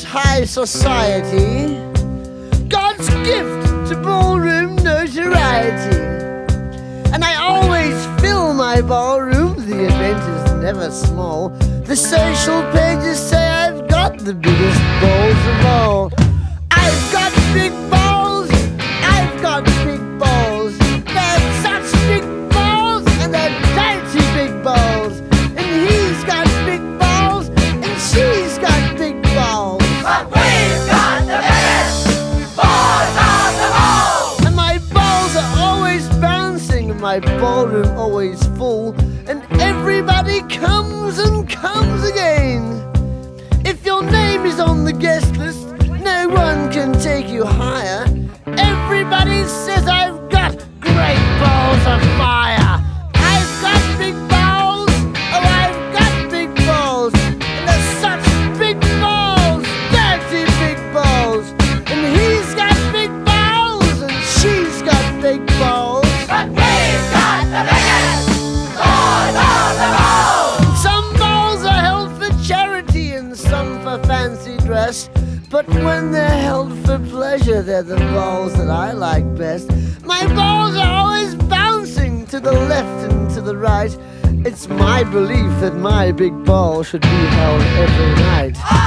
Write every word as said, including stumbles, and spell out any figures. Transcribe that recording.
high society, God's gift to ballroom notoriety. And I always fill my ballroom, the event is never small. The social pages say I've got the biggest balls of all. I've got big balls, I've got big balls. They're such big balls, and they're dirty big balls. And he's got big balls, and she's got big balls. But we've got the biggest balls of them all! And my balls are always bouncing, and my ballroom always full. And everybody comes and comes again. If your name is on the guest list, no one can take you higher. Everybody says I've got great balls of fire. I've got big balls, oh I've got big balls. And they're such big balls, dirty big balls. And he's got big balls, and she's got big balls. But we've got the biggest balls of them all! Some balls are held for charity and some for fancy dress. But when they're held for pleasure, they're the balls that I like best. My balls are always bouncing to the left and to the right. It's my belief that my big ball should be held every night.